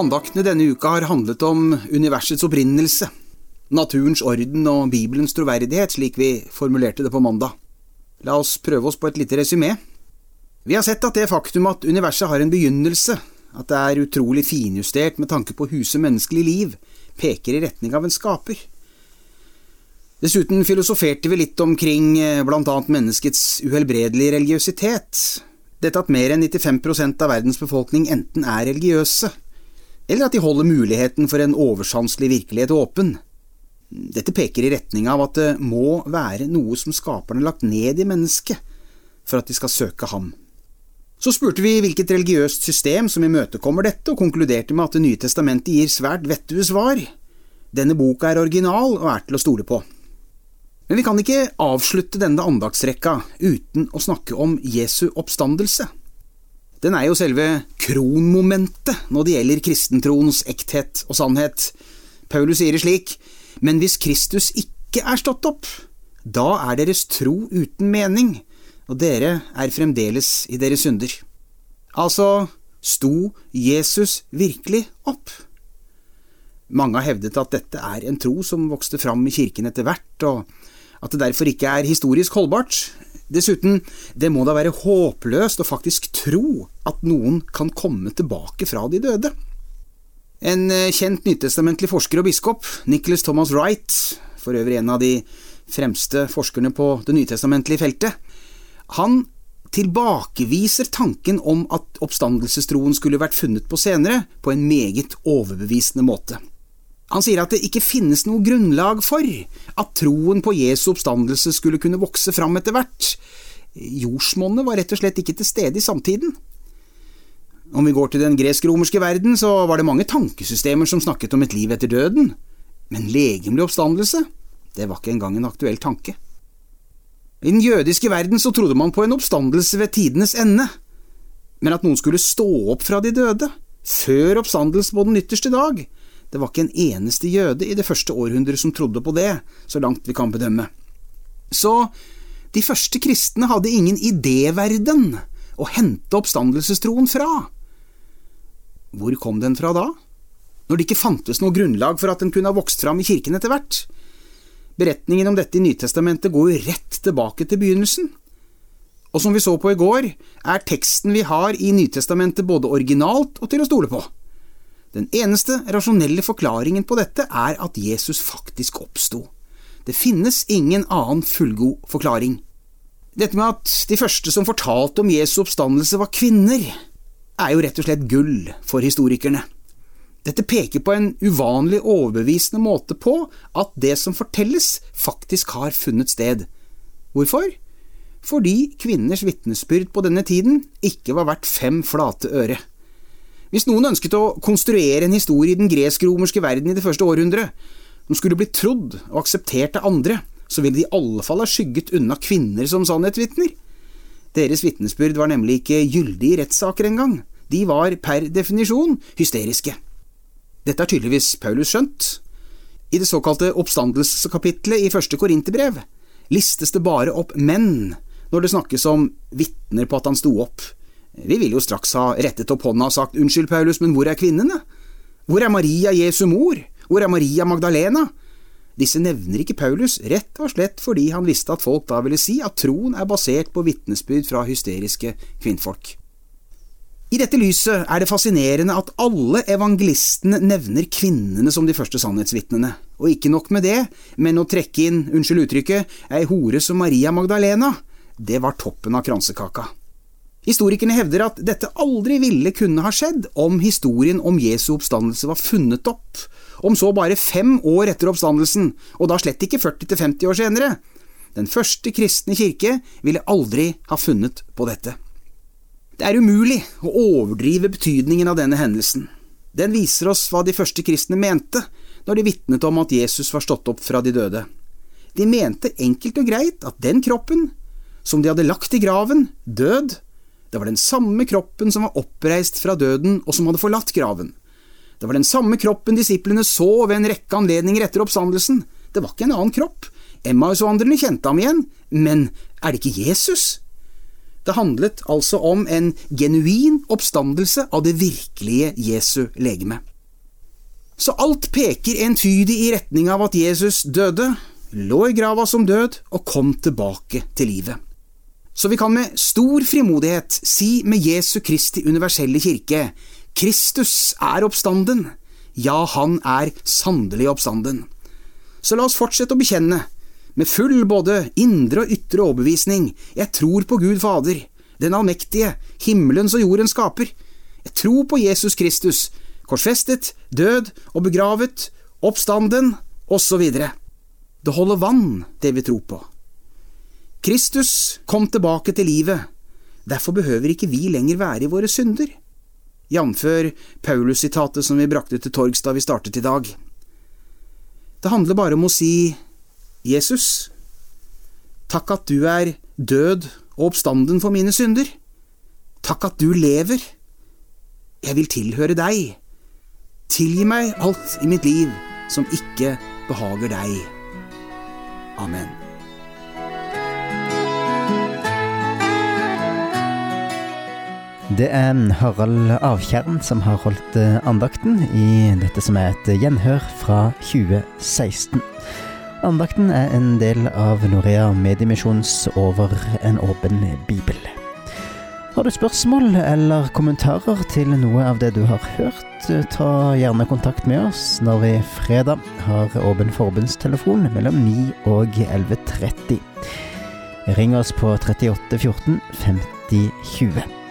Andaktene denne uka har handlet om universets opprinnelse, naturens orden og Bibelens troverdighet, slik vi formulerte det på mandag. La oss prøve oss på et lite resymé. Vi har sett at det faktum at universet har en begynnelse, at det er utrolig finjustert med tanke på å huse menneskelig liv, peker i retning av en skaper. Dessuten filosoferte vi litt omkring blant annet menneskets uhelbredelige religiøsitet. Dette at mer enn 95% av verdens befolkning enten er religiøse, eller at de holder muligheten for en oversanselig virkelighet åpen. Dette peker i retning av at det må være noe som skaperne har lagt ned i mennesket, for at de skal søke ham. Så spurte vi hvilket religiøst system som imøtekommer dette, og konkluderte med at Det nye testamentet gir svært vettue svar. Denne boka er original og er til å stole på. Men vi kan ikke avslutte denne andaktsrekka uten å snakke om Jesu oppstandelse. Den er jo selve kronmomentet når det gjelder kristentroens ekthet og sannhet. Paulus sier det slik: «Men hvis Kristus ikke er stått opp, da er deres tro uten mening, og dere er fremdeles i deres synder.» Altså, sto Jesus virkelig opp? Mange har hevdet at dette er en tro som vokste fram i kirken etter hvert, og at det derfor ikke er historisk holdbart. Dessuten, det må da være håpløst å faktisk tro at noen kan komme tilbake fra de døde. En kjent nytestamentlig forsker og biskop, Nicholas Thomas Wright, for øvrig en av de fremste forskerne på det nytestamentlige feltet, han tilbakeviser tanken om at oppstandelsestroen skulle vært funnet på senere på en meget overbevisende måte. Han sier at det ikke finnes noe grunnlag for at troen på Jesu oppstandelse skulle kunne vokse fram etter hvert. Jordsmonnet var rett og slett ikke til stede i samtiden. Om vi går til den gresk-romerske verden, så var det mange tankesystemer som snakket om et liv etter døden. Men legemlig oppstandelse, det var ikke engang en aktuell tanke. I den jødiske verden så trodde man på en oppstandelse ved tidenes ende, men at noen skulle stå opp fra de døde, før oppstandelse på den ytterste dag, det var ikke en eneste jøde i det første århundret som trodde på det, så langt vi kan bedømme. Så de første kristne hadde ingen idéverden å hente oppstandelsestroen fra. Hvor kom den fra da? Når det ikke fantes noe grunnlag for at den kunne ha vokst fram i kirken etter hvert. Beretningen om dette i Nytestamentet går jo rett tilbake til begynnelsen. Og som vi så på i går, er teksten vi har i Nytestamentet både originalt og til å stole på. Den eneste rasjonelle forklaringen på dette er at Jesus faktisk oppsto. Det finnes ingen annen fullgod forklaring. Dette med at de første som fortalte om Jesu oppstandelse var kvinner, er jo rett og slett gull for historikerne. Dette peker på en uvanlig overbevisende måte på at det som fortelles faktisk har funnet sted. Hvorfor? Fordi kvinners vitnesbyrd på denne tiden ikke var verdt 5 flate øre. Hvis noen ønsket å konstruere en historie i den gresk-romerske verden i det første århundret, som skulle bli trodd og akseptert av andre, så ville de i alle fall ha skygget unna kvinner som sannhetsvitner. Deres vitnesbyrd var nemlig ikke gyldig i rettssaker engang. De var per definisjon hysteriske. Dette har tydeligvis Paulus skjønt. I det såkalte oppstandelseskapitlet i 1. Korinterbrev listes det bare opp menn når det snakkes om vitner på at han sto opp. Vi vil jo straks ha rettet opp hånda og sagt: «Unnskyld, Paulus, men hvor er kvinnene? Hvor er Maria, Jesu mor? Hvor er Maria Magdalena?» Disse nevner ikke Paulus, rett og slett fordi han visste at folk da ville si at troen er basert på vitnesbyrd fra hysteriske kvinnfolk. I dette lyset er det fascinerende at alle evangelistene nevner kvinnene som de første sannhetsvitnene, og ikke nok med det, men å trekke inn, unnskyld uttrykket, ei hore som Maria Magdalena, det var toppen av kransekaka. Historikerne hevder at dette aldri ville kunne ha skjedd om historien om Jesu oppstandelse var funnet opp, om så bare 5 år etter oppstandelsen, og da slett ikke 40-50 år senere. Den første kristne kirke ville aldri ha funnet på dette. Det er umulig å overdrive betydningen av denne hendelsen. Den viser oss hva de første kristne mente når de vitnet om at Jesus var stått opp fra de døde. De mente enkelt og greit at den kroppen, som de hadde lagt i graven, død, det var den samme kroppen som var oppreist fra døden og som hadde forlatt graven. Det var den samme kroppen disiplene så ved en rekke anledninger etter oppstandelsen. Det var ikke en annen kropp. Emmausvandrerne kjente ham igjen, men er det ikke Jesus? Det handlet altså om en genuin oppstandelse av det virkelige Jesu legeme. Så alt peker entydig i retning av at Jesus døde, lå i grava som død og kom tilbake til livet. Så vi kan med stor frimodighet si med Jesu Kristi universelle kirke: Kristus er oppstanden. Ja, han er sannelig oppstanden. Så la oss fortsette å bekjenne, med full både indre og ytre overbevisning: Jeg tror på Gud Fader, den allmektige, himmelens og jordens skaper. Jeg tror på Jesus Kristus, korsfestet, død og begravet, oppstanden, og så videre. Det holder vann, det vi tror på. Kristus kom tilbake til livet, derfor behøver ikke vi lenger være i våre synder. Jamfør Paulus-sitatet som vi brakte til torgs da vi startet i dag. Det handler bare om å si: Jesus, takk at du er død og oppstanden for mine synder. Takk at du lever. Jeg vil tilhøre deg. Tilgi meg alt i mitt liv som ikke behager deg. Amen. Det er Harald Avtjern som har holdt andakten i dette som er et gjenhør fra 2016. Andakten er en del av Norea Mediemisjons Over en åpen bibel. Har du spørsmål eller kommentarer til noe av det du har hørt, ta gjerne kontakt med oss når vi fredag har åpen forbundstelefon mellom 9 og 11:30. Ring oss på 38 14 50 20.